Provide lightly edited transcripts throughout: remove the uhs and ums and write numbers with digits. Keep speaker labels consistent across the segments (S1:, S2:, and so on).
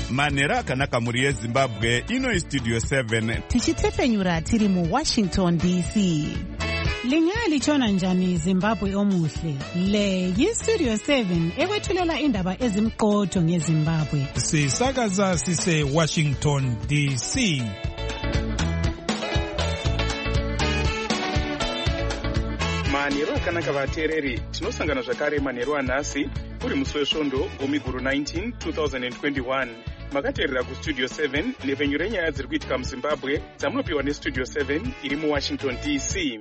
S1: manhero akanaka mhuri yezimbabwe. Ino Studio 7
S2: tichitefenyura tiri muWashington DC.
S3: Lingalitshona njani Zimbabwe omuhle? Le yiStudio 7 ekwethulela indaba ezimqotho ngeZimbabwe.
S4: Sisakaza sise Washington DC.
S5: Manhero akanaka vateereri, tinosangana zvakare manhero anhasi uri musi wesvondo gumiguru 19 2021. Makateerera kuStudio 7 nepfenyuro renyaya dziri kuitika muZimbabwe dzamunopiwa neStudio 7 iri muWashington DC.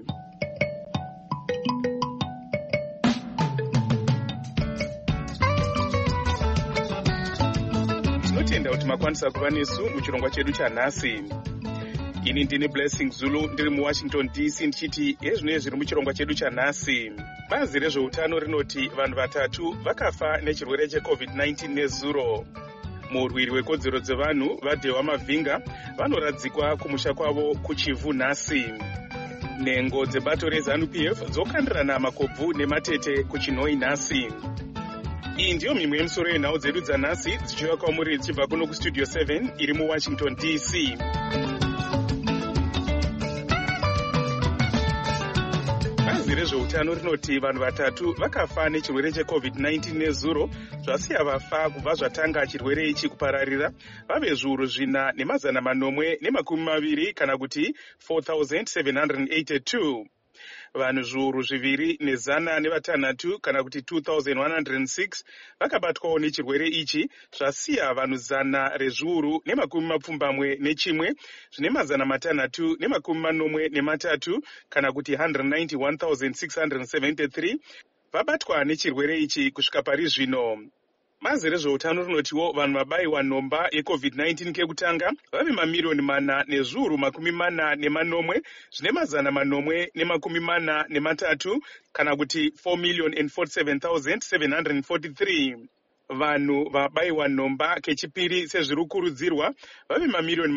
S5: Tinotenda kuti makwanisa kuva nesu muchirongwa chedu chanhasi. Ini ndini Blessing Zulu ndiri muWashington DC ndichiti ezvino zviri muchirongwa chedu chanhasi. Bazi rezveutano rinoti vanhu vatatu vakafa nechirwere cheCovid-19 nezuro. Murwiri wekodzero dzevanhu vaDhewa Mavhinga vanoradzikwa kumusha kwavo kuChivu nhasi. Nhengo dzebato reZANU-PF dzokandirana makobvu nematete kuChinhoi nhasi. Iyi ndiyo mimwe yemisoro yenhau dzedu dzanhasi dzichiuya kwamuri dzichibva kuno kuStudio 7 iri muWashington DC. Bazi rezveutano rinoti vanhu vatatu vakafa nechirwere cheCovid-19 nezuro, zvasiya vafa kubva zvatanga chirwere ichi kupararira vave zviuru 4,820 kana kuti 4,782. Vanhu zviuru 2,106 kana kuti 2,106 vakabatwawo nechirwere ichi, zvasiya vanhu 100,021 zvine 643 kana kuti 191,673 vabatwa nechirwere ichi kusvika pari zvino. Bazi rezveutano rinotiwo vanhu vabayiwa nhomba yeCovid-19 kekutanga vave mamiliyoni 4,040,000 zvine 443 kana kuti 4,047,743. Vanhu vabayiwa nhomba kechipiri sezviri kurudzirwa vave mamiliyoni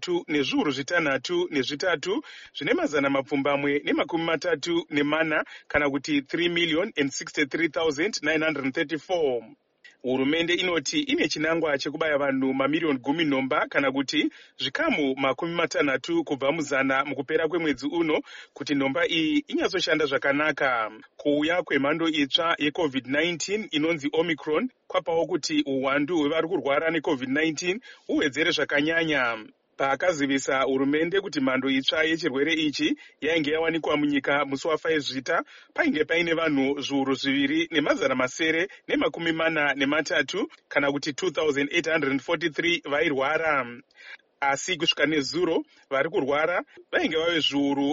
S5: 3,603 zvine 434 kana kuti 3,063,934. Hurumende inoti ine chinangwa chekubaya vanhu mamiliyoni 10 nhomba kana kuti zvikamu 60 kubva muzana mukupera kwemwedzi uno kuti nhomba iyi inyatsoshanda zvakanaka. Kuuya kwemhando itsva yeCovid-19 inonzi Omicron kwapawo kuti uwandu hwevari kurwara neCovid-19 uwedzere zvakanyanya. Paakazivisa hurumende kuti mhando itsva yechirwere ichi yainge yawanikwa munyika musi wa5 Zvita, painge paine vanhu zviuru 2,943 kana kuti 2,843 vairwara. Asi kusvika nezuro vari kurwara vainge vave zviuru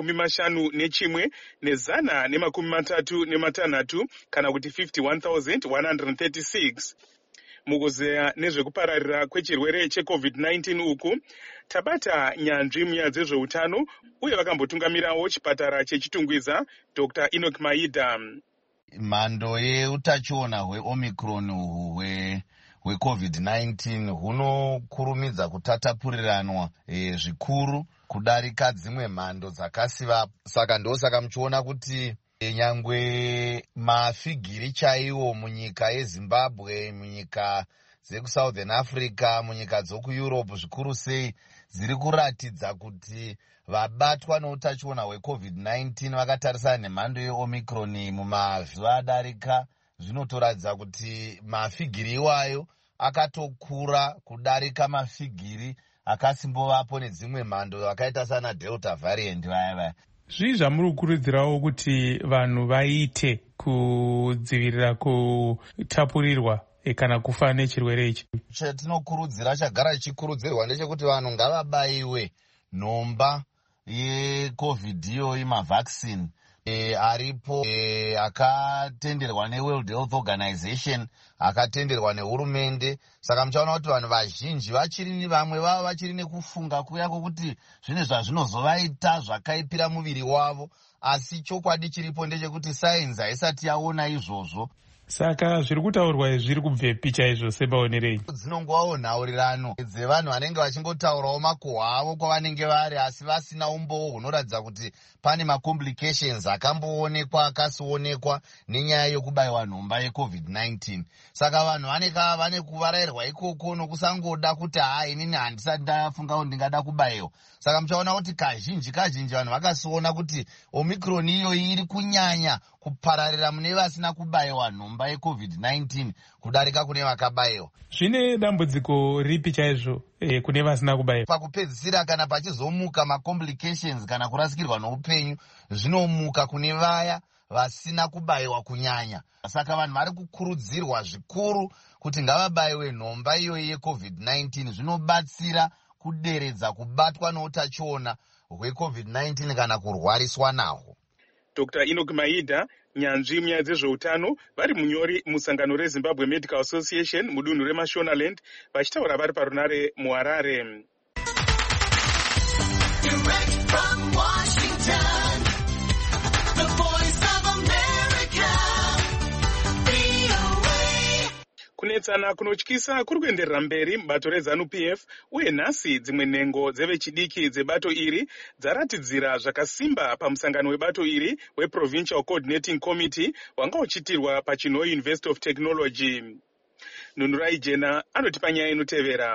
S5: 51,136 kana kuti 51,136. Mukuzeya nezvekupararira kwechirwere cheCovid-19 uku, tabata nyanzvi munyaya dzezveutano uye vakambotungamirawo chipatara chechitungwiza Dr. Enoch Maida.
S6: Mhando yeutachiona hweOmicron hweCovid-19 hunokurumidza kutatapuriranwa zvikuru kudarika dzimwe mhando dzakasiva. Saka ndosaka muchiona kuti nyangwe mafigiri chaiwo munyika yeZimbabwe, munyika dzekuSouthern Africa, munyika dzokuEurope zvikuru sei dziri kuratidza kuti vabatwa neutachiona hweCovid-19 vakatarisana nemhando yeOmicron mumazuva adarika, zvinotoratidza kuti mafigiri iwayo akatokura kudarika mafigiri akasimbovapo nedzimwe mhando akaita sana Delta variant vaya.
S4: Zvii zvamuri kukurudzirawo kuti vanhu vaite kudzivirira kutapurirwa kana kufa nechirwere ichi?
S6: Chatinokurudzira, chagara chichikurudzirwa ndechekuti vanhu ngavabayiwe nhomba yeCovid iyoyi, mavhaccine aripo akatenderwa neWorld Health Organization, akatenderwa nehurumende. Saka muchaona kuti vanhu vazhinji vamwe vavo vachiri nekufunga kuya kwokuti zvine zvazvinozovaita zvakaipira muviri wavo, asi chokwadi chiripo ndechekuti sainzi haisati yaona izvozvo.
S4: Saka zviri kutaurwa zviri kubvepi chaizvo sebaonerei?
S6: Dzinongovawo nhaurirano dzevanhu vanenge vachingotaurawo makuhwa avo kwavanenge vari, asi vasina umboo hunoratidza kuti pane macomplications akamboonekwa akasionekwa nenyaya yekubayiwa nhomba yeCovid-19. Saka vanhu vane kuvarairwa ikoko nokusangoda kuti inini handisati ndafunga kuti ndingada kubayiwa. Saka muchaona kuti kazhinji vanhu vakasiona kuti Omicron iyoyi iri kunyanya kupararira mune vasina kubayiwa nhomba yeCovid-19 kudarika kune vakabayiwa.
S4: Zvine dambudziko ripi chaizvo kune vasina kubayiwa?
S6: Pakupedzisira kana pachizomuka macomplications kana kurasikirwa noupenyu zvinomuka kune vaya vasina kubayiwa kunyanya. Saka vanhu vari kukurudzirwa zvikuru kuti ngavabayiwe nhomba iyoyi yeCovid-19. Zvinobatsira kuderedza kubatwa noutachiona hweCovid-19 kana kurwariswa nahwo.
S5: Dr. Enoch Maida, nyanzvi munyaya dzezveutano, vari munyori musangano reZimbabwe Medical Association mudunhu reMashonaland, vachitaura vari parunare muHarare. Kunetsana kunotyisa kuri kuenderera mberi mubato reZANU-PF, uye nhasi dzimwe nhengo dzevechidiki dzebato iri dzaratidzira zvakasimba pamusangano webato iri weProvincial Coordinating Committee wanga uchiitirwa paChinhoyi University of Technology. Nunurai Jena anotipa nyaya inotevera.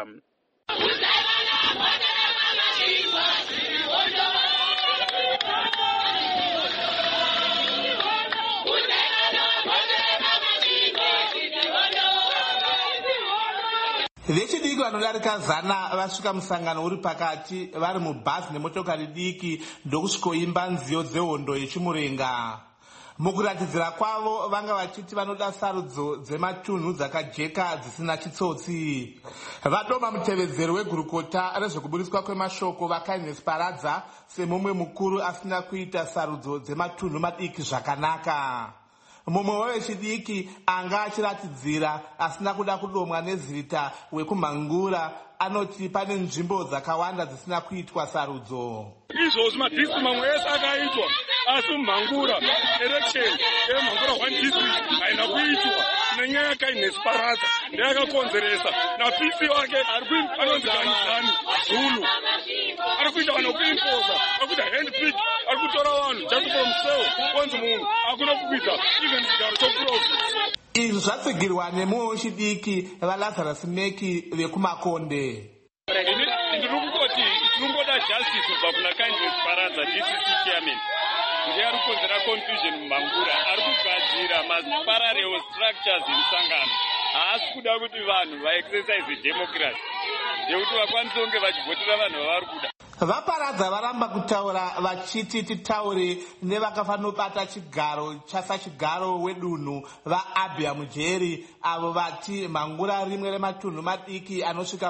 S7: Vechidiki vanodarika 100 vasvika musangano uri pakati vari mubhazi nemotokari diki ndokusvikoimba nziyo dzehondo yechimurenga. Mukuratidzira kwavo vanga vachiti vanoda sarudzo dzematunhu dzakajeka dzisina chitsotsi. Vadoma mutevedzeri wegurukota rezvekuburiswa kwemashoko vaKindness Paradza semumwe mukuru asina kuita sarudzo dzematunhu madiki zvakanaka. Mumwe wevechidiki anga achiratidzira asina kuda kudomwa nezita wekumhangura anoti pane nzvimbo dzakawanda dzisina kuitwa sarudzo.
S8: Izvozvi madhistrict mamwe ese akaitwa asi mhangura election yemhangura 1 district haina kuitwa nenyaya yaKindness Paradza ndeyakakonzeresa na-PC wake anonzi Ganizani Zulu ari kuita vanhu kuimposa ari kuita handpick ari kutora vanhu just from sale kwanzi munhu hakuna kukwidza even chigaro choprofit.
S7: Izvi zvatsigirwa nemumwe wechidiki vaLazarus Meki vekuMakonde.
S8: Ndiri kungoti tinongoda justice kubva kuna Kindness Paradza DCC chairman. Ndiye ari kukonzera confusion mumhangura, ari kugadzira ma-parallel structures emusangano. Haasi kuda kuti vanhu vaexercise democracy yekuti vakwanise kunge vachivhotera vanhu vavari kuda.
S7: VaParadza varamba kutaura vachiti titaure nevakafanobata chigaro chasachigaro wedunhu vaAbia Mujeri avo vati mhangura rimwe rematunhu madiki anosvika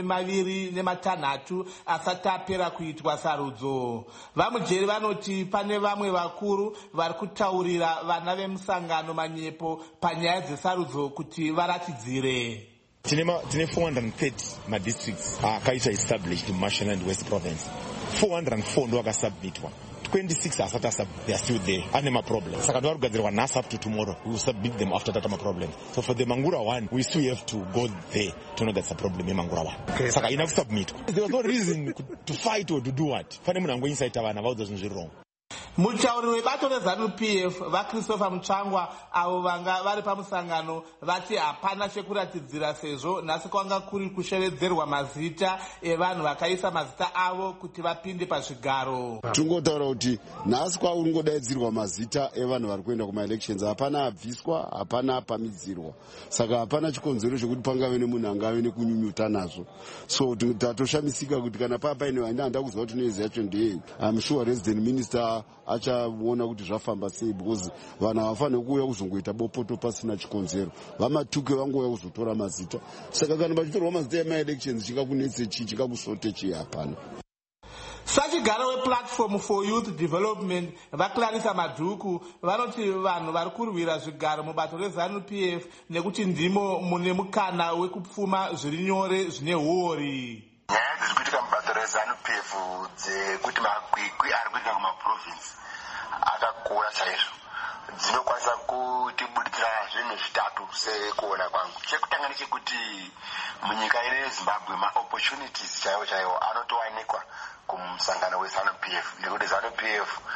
S7: 26 asati apera kuitwa sarudzo. VaMujeri vanoti pane vamwe vakuru vari kutaurira vana vemusangano manyepo panyaya dzesarudzo kuti varatidzire.
S9: Tine 430 madistricts akaita established muMashonaland West Province. 404 ndo akasubmitwa. 26 asati they are still there. Ane maproblem. Saka ndo arikugadzirwa nhasi up to tomorrow. We will submit them after that problem. So for the Mangura one, we still have to go there to know that's a problem in Mangura one. Okay. Saka ina kusubmitwa. There was no reason to fight or to do what. Pane munhu angoinsaita vana vaudzwa zvinhu zviri wrong.
S7: Mutauri webato reZANU-PF vaChristopher Mutsvangwa avo vanga vari pamusangano vati hapana chekuratidzira sezvo nhasi kwanga kuri kushevedzerwa mazita evanhu vakaisa mazita avo kuti vapinde pazvigaro.
S10: Tingotaura kuti nhasi kwauri ngodaidzirwa mazita evanhu vari kuenda kumaelections, hapana abviswa, hapana apamidzirwa. Saka hapana chikonzero chokuti pangave nemunhu angave nekunyunyuta nazvo. So tatoshamisika kuti kana paine handada kuzwa kuti noizi yacho ndeyei. I'm sure resident minister achaona kuti zvafamba sei because vanhu havafaniri kuuya kuzongoita bopoto pasina chikonzero. Vamatuke vangouya kuzotora mazita. Saka kana pachitorwa mazita emaelections chingakunetse chii, chingakusote chii? Hapana.
S7: Sachigaro wePlatform for Youth Development vaClarissa Madhuku vanoti vanhu vari kurwira zvigaro mubato reZANU-PF nekuti ndimo mune mukana wekupfuma zviri nyore zvine huori.
S11: Nyaya dziri kuitika mubato reZANU-PF dzekuti makwikwi ari kuitika kumaprovinsi akakura chaizvo dzinokwanisa kutibudikira zvinhu zvitatu sekuona kwangu. Chekutanga ndechekuti munyika ine yeZimbabwe maopportunities chaiwo chaiwo anotowanikwa kumusangano weZANU-PF nekuti ZANU-PF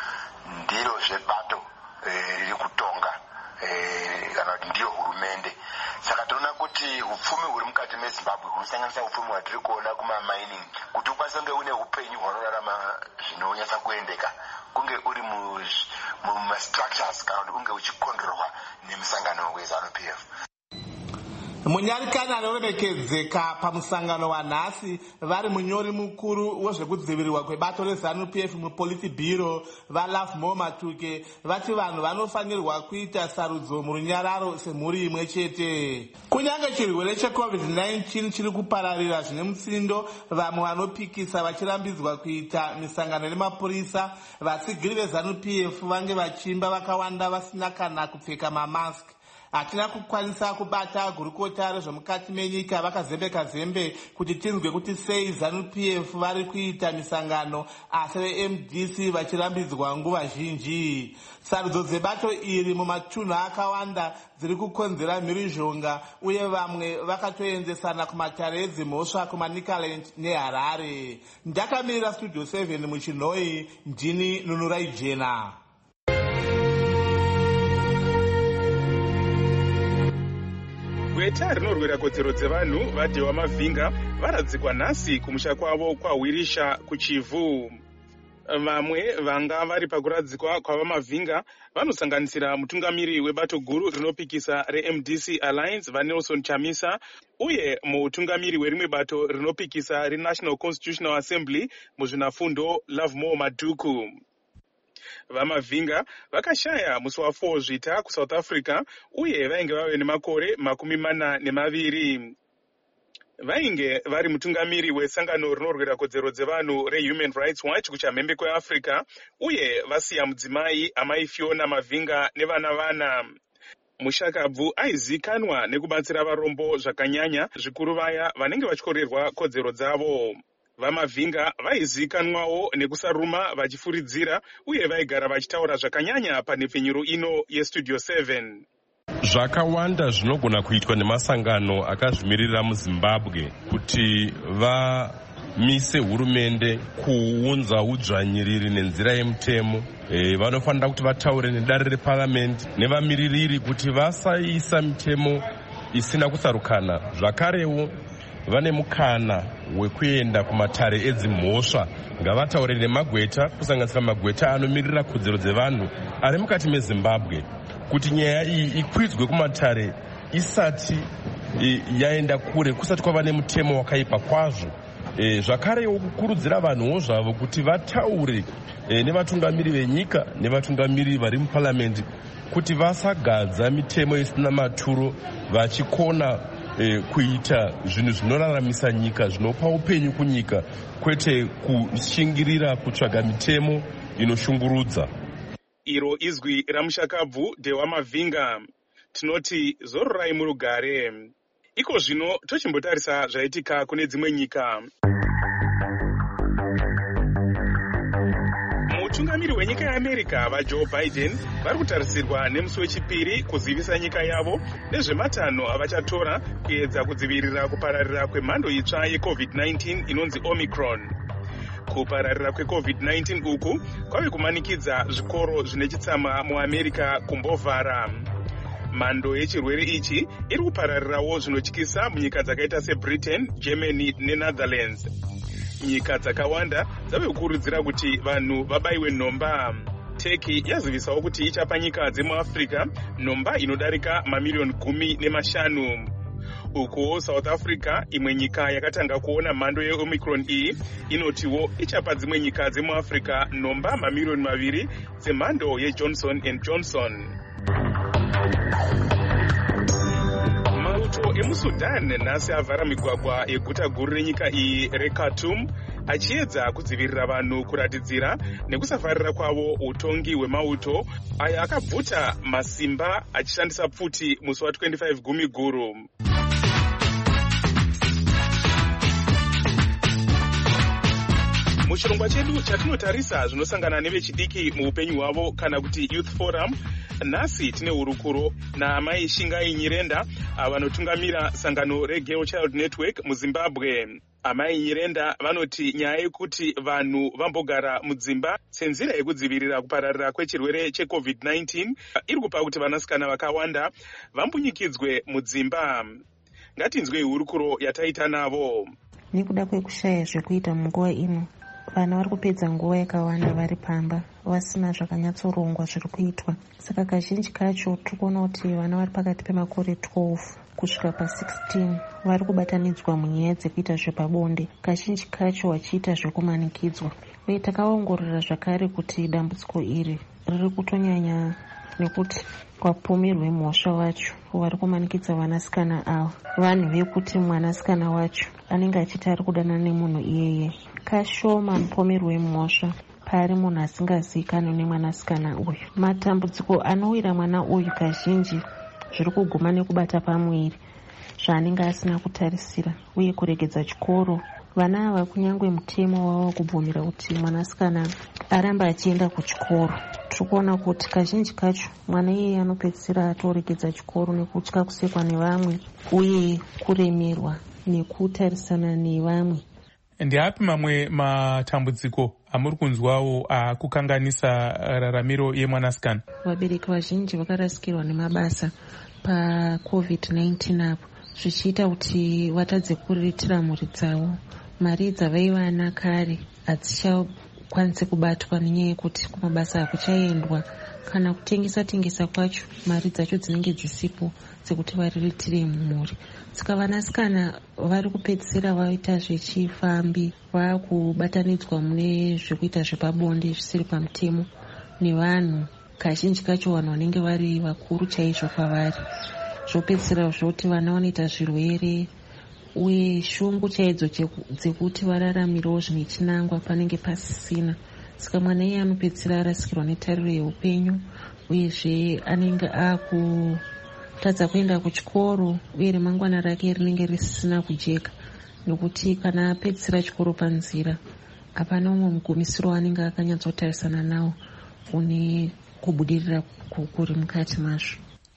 S11: ndiro zvebato riri kutonga kana kuti ndiyo hurumende. Saka tinoona kuti upfumi huri mukati meZimbabwe hunosanganisa upfumi hwatiri kuona kumamining, kuti ukwanise kunge une upenyu hwanorarama zvinonyatsa kuendeka, kunge uri mumastructures kana kuti unge uchikondorwa nemusangano weZANU-PF.
S7: Munyarikani anoremekedzeka pamusangano wanhasi vari munyori mukuru wezvekudzivirirwa kwebato reZANU-PF muPolitburo vaLovemore Matuke vati vanhu vanofanirwa kuita sarudzo murunyararo semhuri imwe chete. Kunyange chirwere cheCovid-19 chiri kupararira zvine mutsindo, vamwe vanopikisa vachirambidzwa kuita misangano nemapurisa, vasigiri veZANU-PF vange vachimba vakawanda vasina kana kupfeka mamaski. Hatina kukwanisa kubata gurukota rezvemukati menyika vakazembeka zembe kuti tinzwe kuti sei ZANU-PF vari kuita misangano asi veMDC vachirambidzwa nguva zhinji. Sarudzo dzebato iri mumatunhu akawanda dziri kukonzera mhirizhonga, uye vamwe vakatoenzesana kumatare edzimhosva kumaNicaland neHarare. Ndakamirira Studio 7 muChinoi, ndini Nunurai Jena.
S5: Gweta rinorwira kodzero dzevanhu vaDhewa Mavhinga varadzikwa nhasi kumusha kwavo kwaHwirisha kuChivu. Vamwe vanga vari pakuradzikwa kwavaMavhinga vanosanganisira mutungamiri webato guru rinopikisa reMDC Alliance vaNelson Chamisa, uye mutungamiri werimwe bato rinopikisa reNational Constitutional Assembly muzvinafundo Lovemore Maduku. VaMavhinga vakashaya musi wa4 Zvita kuSouth Africa, uye vainge vave nemakore 42. Vainge vari mutungamiri wesangano rinorwira kodzero dzevanhu reHuman Rights Watch kuchamhembe kweAfrica, uye vasiya mudzimai amai Fiona Mavhinga nevana. Mushakabvu aizikanwa nekubatsira varombo zvakanyanya, zvikuru vaya vanenge vachikorerwa kodzero dzavo. VaMavhinga vaizikanwawo nekusaruma vachifuridzira, uye vaigara vachitaura zvakanyanya panhepfenyuro ino yeStudio 7.
S12: Zvakawanda zvinogona kuitwa nemasangano akazvimirira muZimbabwe kuti vamise hurumende kuunza udzvanyiriri nenzira yemutemo. Vanofanira kuti vataure nedare reParliament nevamiririri kuti vasaisa mitemo isina kusarukana. Zvakarewo vane mukana wekuenda kumatare edzimhosva, ngavataure nemagweta, kusanganisira magweta anomirira kodzero dzevanhu ari mukati meZimbabwe, kuti nyaya iyi ikwidzwe kumatare isati yaenda kure, kusati kwava nemutemo wakaipa kwazvo. Zvakarewo kukurudzira vanhuwo zvavo kuti vataure nevatungamiri venyika nevatungamiri vari muParliament kuti vasagadza mitemo isina maturo, vachikona kuita zvinhu zvinoraramisa nyika, zvinopa upenyu kunyika, kwete kushingirira kutsvaga mitemo inoshungurudza.
S5: Iro izwi ramushakabvu Dhewa Mavhinga. Tinoti zororai murugare. Iko zvino tochimbotarisa zvaitika kune dzimwe nyika. Mutungamiri wenyika yeAmerica vaJoe Biden vari kutarisirwa nemusi wechipiri kuzivisa nyika yavo nezvematanho avachatora kuedza kudzivirira kupararira kwemhando itsva yeCovid-19 inonzi Omicron. Kupararira kweCovid-19 uku kwave kumanikidza zvikoro zvine chitsama muAmerica kumbovhara. Mhando yechirwere ichi iri kupararirawo zvinotyisa munyika dzakaita seBritain, Germany neNetherlands. Nyika dzakawanda dzave kukurudzira kuti vanhu vabaiwe nhomba. Turkey yazivisawo kuti ichapa nyika dzemuAfrica nhomba inodarika mamiliyoni 15. Uko South Africa, imwe nyika yakatanga kuona mhando yeOmicron iyi, inotiwo ichapa dzimwe nyika dzemuAfrica nhomba mamiliyoni 2 dzemhando yeJohnson & Johnson. Mauto emuSudan nhasi avhara migwagwa yeguta guru renyika iyi reKhartoum, achiedza kudzivirira vanhu kuratidzira nekusafarira kwavo utongi hwemauto aya akabvuta masimba achishandisa pfuti musi wa25 Gumiguru. Muchirongwa chedu chatinotarisa zvinosangana nevechidiki muupenyu hwavo kana kuti Youth Forum, nhasi tine hurukuro naamai Shingai Nyirenda vanotungamira sangano reGirl Child Network muZimbabwe. Amai Nyirenda vanoti nyaya yekuti vanhu vambogara mudzimba senzira yekudzivirira kupararira kwechirwere cheCovid-19 iri kupa kuti vanasikana vakawanda vambunyikidzwe mudzimba. Ngatinzwe hurukuro yataita navo.
S13: Nekuda kwekushaya zvekuita munguva ino, vana vari kupedza nguva yakawanda vari pamba vasina zvakanyatsorongwa zviri kuitwa. Saka kazhinji kacho tiri kuona kuti vana vari pakati pemakore 12 kusvika pa16 vari kubatanidzwa munyaya dzekuita zvepabonde, kazhinji kacho vachiita zvekumanikidzwa. Uye takaongorora zvakare kuti dambudziko iri riri kutonyanya nekuti kwapomerwe mhosva wacho vari kumanikidza vanasikana ava, vanhu vekuti mwanasikana wacho anenge achiti ari kudana nemunhu iyeye. Kashoma mupomerwe mhosva pari munhu asingazivikanwi nemwanasikana uyu. Matambudziko anowira mwana uyu kazhinji zviri kuguma nekubata pamwiri zvaanenge asina kutarisira uye kuregedza chikoro. Vana ava kunyangwe mutemo wavo kubvumira kuti mwanasikana aramba achienda kuchikoro. Tiri kuona kuti kazhinji kacho mwana iyeye anopedzisira atoregedza chikoro nekutya kusekwa nevamwe uye kuremerwa nekutarisana nevamwe.
S4: Ndeapi mamwe matambudziko amuri kunzwawo akukanganisa raramiro yemwanasikana?
S13: Vabereki vazhinji vakarasikirwa nemabasa paCovid-19 apo, zvichiita kuti vatadze kuriritira mhuri dzavo. Mari dzavaiwana kare hadzichakwanisi kubatwa nenyaya yekuti kumabasa hakuchaendwa, kana kutengesa kwacho mari dzacho dzinenge dzisipo dzekuti variritire mhuri. Saka vanasikana vari kupedzisira vaita zvechifambi, vakubatanidzwa mune zvekuita zvepabonde zvisiri pamutemo nevanhu, kazhinji kacho vanhu vanenge vari vakuru chaizvo kwavari. Zvopedzisira zvokuti vana vanoita zvirwere uye shungu chaidzo dzekuti vararamirawo zvine chinangwa panenge pasisina. Saka mwana iye anopedzisira arasikirwa netariro yeupenyu uyezve anenge akutadza kuenda kuchikoro uye remangwana rake rinenge risina kujeka, nekuti kana apedzisira chikoro panzira hapana umwe mugumisiro anenge akanyatsotarisana nawo une kubudirira kuri mukati mazvo.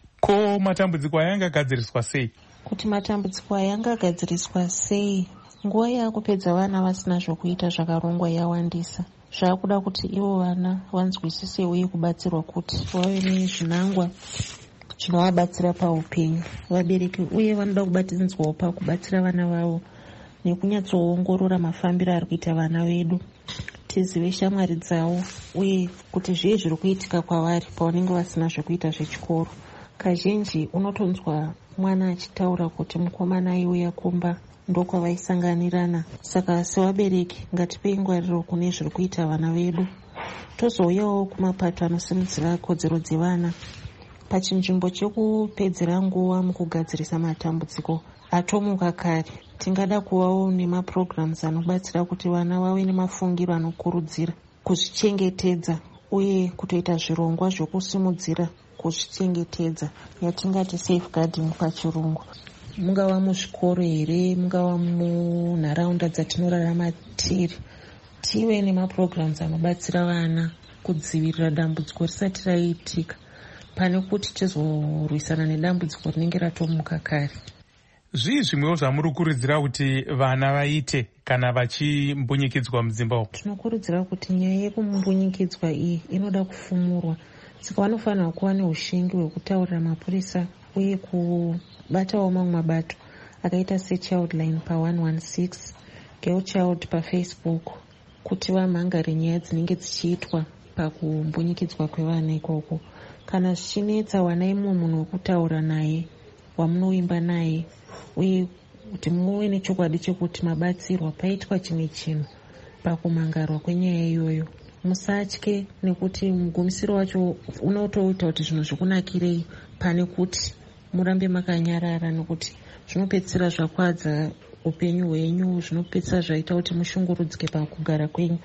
S4: Ko matambudziko aya angagadziriswa sei?
S13: Kuti matambudziko aya angagadziriswa sei, nguva yakupedza vana vasina zvokuita zvakarongwa yawandisa. Zvakuda kuti ivo vana vanzwisise uye kubatsirwa kuti vave nezvinangwa zvinovabatsira paupenyu. Vabereki uye vanoda kubatanidzwawo pakubatsira vana vavo nekunyatsoongorora mafambiro ari kuita vana vedu, tizive shamwari dzavo uye kuti zviye zviri kuitika kwavari pavanenge vasina zvekuita zvechikoro. Kazhinji unotonzwa mwana achitaura kuti mukomana iuya kumba ndokwavaisanganirana. Saka sevabereki ngatipei ngwariro kune zviri kuita vana vedu, tozouyawo kumapato anosimudzira kodzero dzevana pachinzvimbo chekupedzera nguva mukugadzirisa matambudziko atomuka kare. Tingada kuvawo nemaprograms anobatsira kuti vana vave nemafungiro anokurudzira kuzvichengetedza uye kutoita zvirongwa zvokusimudzira kuzvichengetedza, yatingati safeguarding pachirungu. Mungava muzvikoro here, mungava munharaunda dzatinorarama tiri, tive nemaprograms anobatsira vana kudzivirira dambudziko risati raitika, pane kuti tizorwisana nedambudziko rinenge ratomuka kare.
S4: Zvii zvimwewo zvamuri kukurudzira kuti vana vaite kana vachimbunyikidzwa mudzimba umu?
S13: Tinokurudzira kuti nyaya yekumbunyikidzwa iyi inoda kufumurwa, saka vanofanira kuva neushingi hwekutaurira mapurisa uye kubatawo mamwe mabato akaita seChildline pa116, Girl Child paFacebook, kuti vamhangare nyaya dzinenge dzichiitwa pakumbunyikidzwa kwevana ikoko. Kana zvichinetsa, wanai mumwe munhu wekutaura naye wamunoimba naye uye kuti muve nechokwadi chekuti mabatsirwa paitwa chimwe chinhu pakumangarwa kwenyaya iyoyo. Musatye, nekuti mugumisiro wacho unotoita kuti zvinhu zvikunakirei pane kuti murambe makanyarara, nekuti zvinopedzisira zvakwadza upenyu hwenyu, zvinopedzisira zvaita kuti mushungurudzike pakugara kwenyu.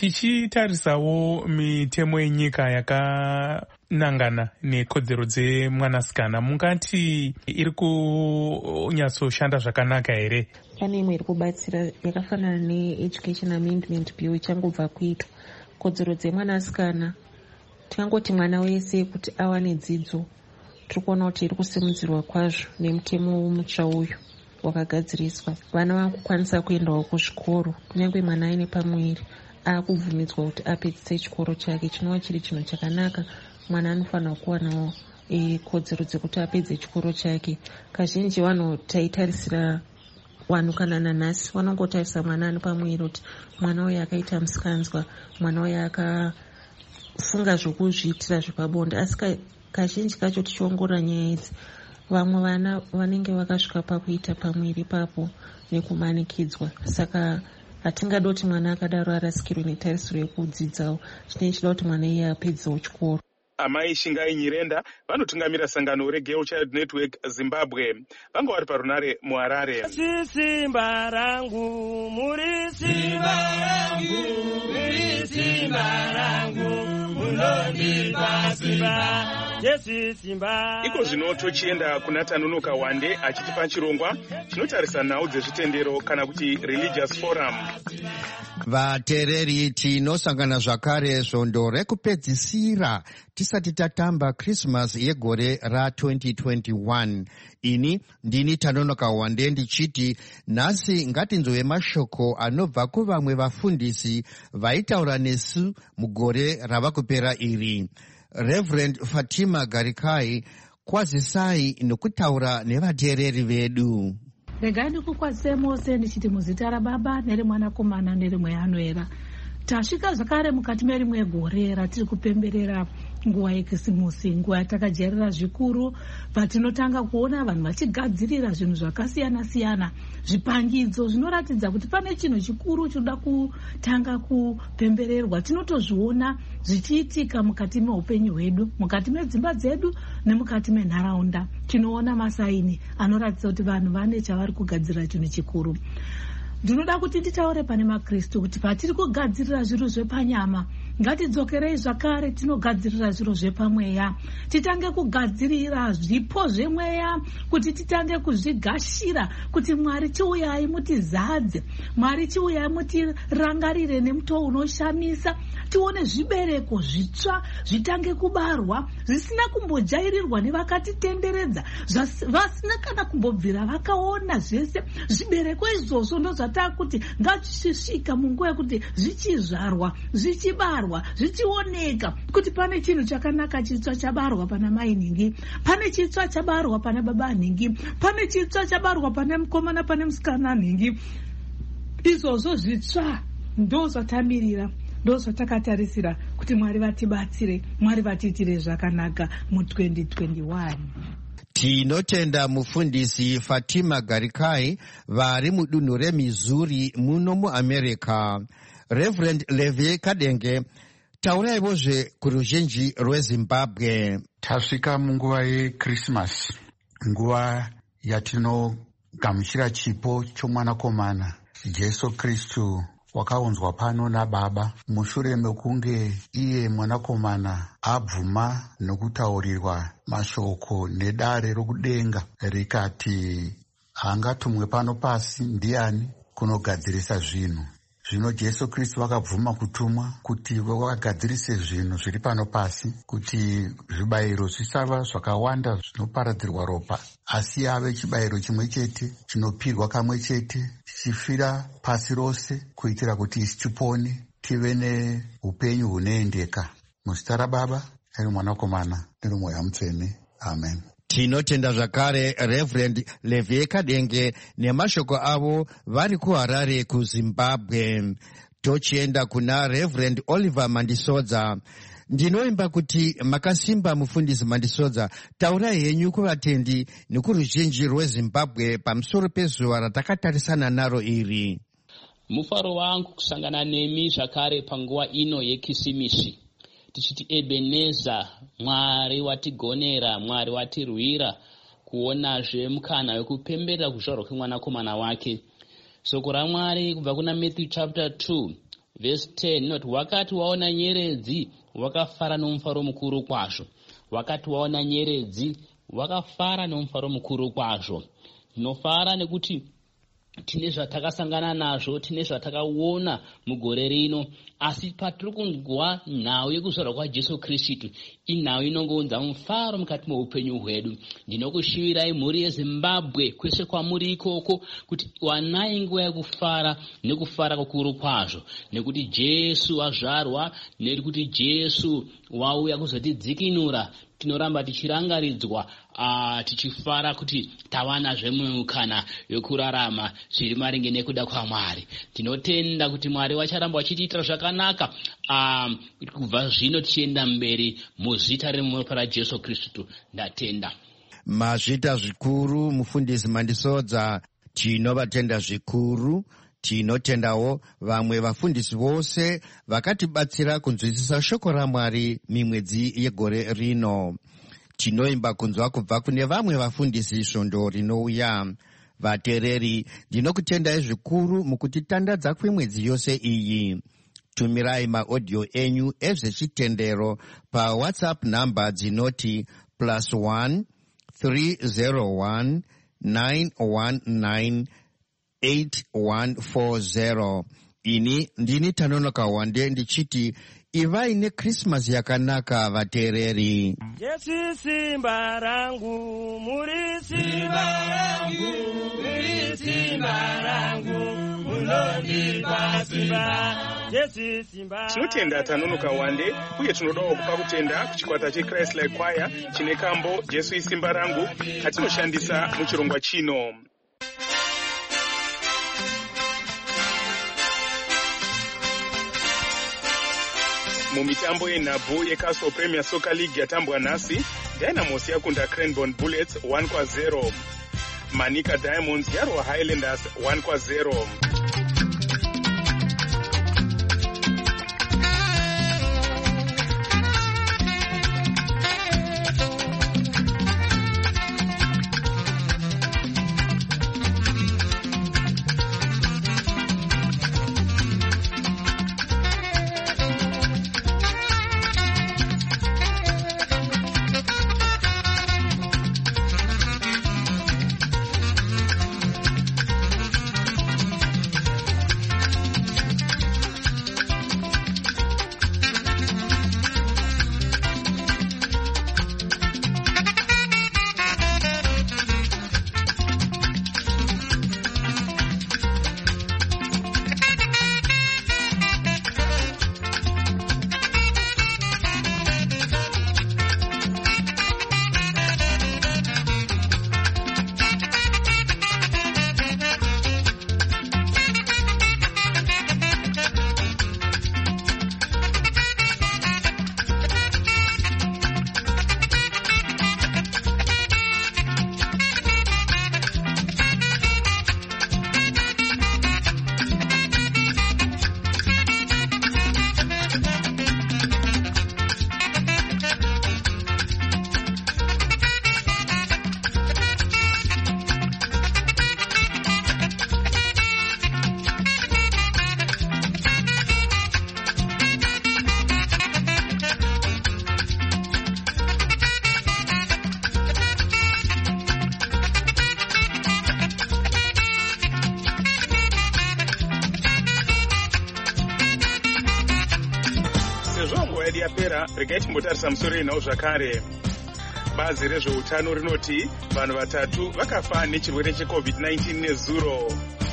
S4: Tichitarisawo mitemo yenyika yakanangana nekodzero dzemwanasikana, mungati iri kunyatsoshanda zvakanaka here?
S13: Pane imwe iri kubatsira yakafanana neEducation Amendment Bill ichangobva kuitwa. Kodzero dzemwanasikana, tingangoti mwana wese kuti awane dzidzo, tiri kuona kuti iri kusimudzirwa kwazvo nemutemo mutsva uyu. wakagadziriswa. Vana vakukwanisa kuendawo kuzvikoro, kunyange mwana aine pamwiri akubvumidzwa kuti apedzise chikoro chake, chinova chiri chinhu chakanaka. Mwana anofanira kuwanawo kodzero dzekuti apedze chikoro chake. Kazhinji vanhu taitarisira vanhu kana nanhasi vanongotarisa mwana ani pamwiri kuti mwana uyu akaita musikanzwa, mwana uyu akafunga zvokuzviitira zvepabonde, asi kazhinji kacho tichiongorora nyaya idzi, vamwe vana vanenge vakasvika pakuita pamwiri ipapo nekumanikidzwa. Saka hatingada kuti mwana akadaro arasikirwe netarisiro yekudzidzawo. Chinenge chida kuti mwana iye apedzewo chikoro.
S5: Amai Shingai Nyirenda vanotungamira sangano reGirl Child Network Zimbabwe. Vanga vari parunare muHarare.
S14: Simba rangu, muri simba rangu, muri simba rangu, munondipa simba.
S5: Iko zvino tochienda kuna Tanunuka Wande achitipa chirongwa chinotarisa nhau dzezvitendero kana kuti religious forum.
S15: Vateereri, tinosangana zvakare svondo rekupedzisira tisati tatamba Christmas yegore ra2021. Ini ndini Tanunuka Wande ndichiti nhasi ngatinzwe mashoko anobva kuvamwe vafundisi vaitaura nesu mugore rava kupera iri. Reverend Fatima Garikai, kwazisai nokutaura nevateereri vedu.
S16: Regai ndikukwazise mose ndichiti muzita raBaba nereMwanakomana nereMweya. Tasvika zvakare mukati merimwe gore ratiri kupemberera nguva yeKisimusi, nguva yatakajairira zvikuru patinotanga kuona vanhu vachigadzirira zvinhu zvakasiyana siyana, zvipangidzo zvinoratidza kuti pane chinhu chikuru choda kutanga kupembererwa. Tinotozviona zvichiitika mukati meupenyu hwedu, mukati medzimba dzedu nemukati menharaunda. Tinoona masaini anoratidza kuti vanhu vane chavari kugadzirira chinhu chikuru. Ndinoda kuti nditaure pane maKristu kuti patiri kugadzirira zviro zvepanyama, ngatidzokerei zvakare tinogadzirira zviro zvepamweya. Titange kugadzirira zvipo zvemweya, kuti titange kuzvigashira, kuti Mwari chiuyai mutizadze, Mwari chiuyai mutirangarire nemutoo unoshamisa, tione zvibereko zvitsva zvitange kubarwa zvisina kumbojairirwa nevakatitenderedza, vasina kana kumbobvira vakaona zvese. Zvibereko izvozvo ndozvatakuti ngazvisvika munguva yekuti zvichizvarwa, zvichibarwa, zvichioneka kuti pane chinhu chakanaka chitsva chabarwa pana mai Nhingi, pane chitsva chabarwa pana baba Nhingi, pane chitsva chabarwa pana mukomana, pane musikana Nhingi. Izvozvo zvitsva ndozvatamirira, ndozvatakatarisira kuti Mwari vatibatsire, Mwari vatiitire zvakanaka mu2021.
S15: Tinotenda mufundisi Fatima Garikai vari mudunhu reMissouri muno muAmerica. Reverend Levi Kadenge, tauraivozve kuruzhinji rweZimbabwe.
S17: Tasvika munguva yeKrismasi, nguva yatinogamuchira chipo chomwanakomana Jesu Kristu wakaunzwa pano naBaba mushure mekunge iye mwanakomana abvuma nokutaurirwa mashoko nedare rokudenga rikati haangatumwe pano pasi ndiani kunogadzirisa zvinhu. Zvino Jesu Kristu vakabvuma kutumwa kuti vagadzirise zvinhu zviri pano pasi, kuti zvibayiro zvisava zvakawanda zvinoparadzirwa ropa, asi ave chibayiro chimwe chete chinopirwa kamwe chete, tichifira pasi rose kuitira kuti isi tipone, tive neupenyu hunoendeka. Muzita raBaba nereMwanakomana nereMweya Mutsvene. Amen.
S15: Tinotenda zvakare Reverend Levi Kadenge nemashoko avo vari kuHarare kuZimbabwe. Tochienda kuna Reverend Oliver Mandisodza. Ndinoimba kuti makasimba mufundisi Mandisodza, taurai henyu kuvatendi nekuruzhinji rweZimbabwe pamusoro pezuva ratakatarisana naro iri.
S18: Mufaro wangu kusangana nemi zvakare panguva ino yeKisimisi. Tichiti Ebeneza, Mwari watigonera, Mwari watirwira, kuonazve mukana wekupemberera kuzvarwa kwemwanakomana wake. Shoko raMwari kubva kuna Matthew chapter 2 verse 10 not wakati waona nyeredzi wakafara nomufaro mukuru kwazvo. Wakati waona nyeredzi wakafara nomufaro mukuru kwazvo. Ndinofara nekuti tine zvatakasangana nazvo, tine zvatakaona mugore rino, asi patiri kungwa nhau yekuzvarwa kwaJesu Kristu, inhau inongounza mufaro mukati meupenyu hwedu. Ndinokushivirai mhuri yeZimbabwe kwese kwamuri ikoko kuti wanai nguva yekufara, nekufara kukuru kwazvo, nekuti Jesu azvarwa, nekuti Jesu wauya kuzotidzikinura. Tinoramba tichirangaridzwa, tichifara kuti tawanazve mukana yokurarama zviri maringe nekuda kwaMwari. Tinotenda kuti Mwari wacharamba wachitiitira zvakanaka kubva zvino tichienda mberi muzita remuropa raJesu Kristu. Ndatenda.
S15: Mazvita zvikuru mufundisi Mandisodza, tinovatenda zvikuru. Tinotendawo vamwe vafundisi vose vakatibatsira kunzwisisa shoko raMwari mimwedzi yegore rino. Tinoimba kunzwa kubva kune vamwe vafundisi svondo rinouya. Vateereri, ndinokutendai zvikuru mukutitandadza kwemwedzi yose iyi. Tumirai maaudio enyu ezvechitendero paWhatsApp namba dzinoti +1 301 919 8140. Ini ndini Tanonoka Wande ndichiti ivai neKrismasi yakanaka vateereri.
S14: Jesu simba rangu, muri simba rangu, muri simba rangu, munondipa simba. Jesu simba.
S5: Tinotenda Tanonoka Wande, uye tinodawo kupa kutenda kuchikwata cheChrist Like Choir chine kambo Jesu isimba rangu katinoshandisa muchirongwa chino. Mumitambo yenhabvu yeCastle Premier Soccer League yatambwa nhasi, Dynamos yakunda Cranbourne Bullets 1-0. Manica Diamonds yarwa Highlanders 1-0. yapera regai timbotarisa musoro yenhau zvakare. Bazi rezveutano rinoti vanhu vatatu vakafa nechirwere cheCovid-19 nezuro.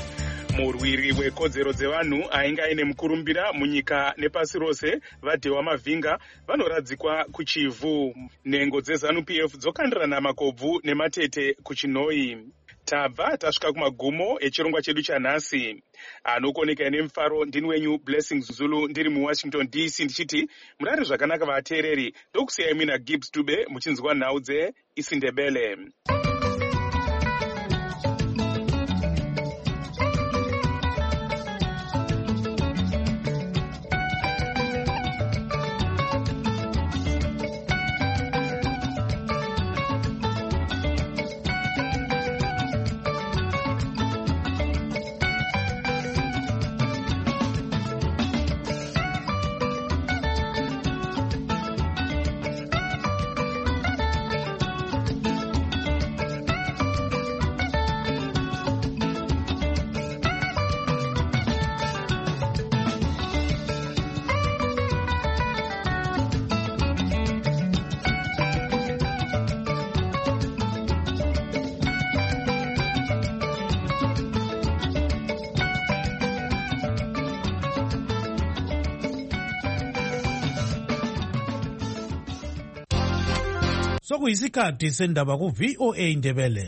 S5: Murwiri wekodzero dzevanhu ainge aine mukurumbira munyika nepasi rose vaDhewa Mavhinga vanoradzikwa kuchivhu. Nhengo dzeZANU-PF dzokandirana makobvu nematete kuChinoi. Tabva tasvika kumagumo echirongwa chedu chanhasi. Anokoneka nemufaro ndini wenyu Blessing Zulu ndiri muWashington DC ndichiti murare zvakanaka vateereri. Ndokusiyai mina Gibbs Dube muchinzwa nhau dzeIsindebele.
S19: sokuyisikhathi sendaba ku-VOA Ndebele.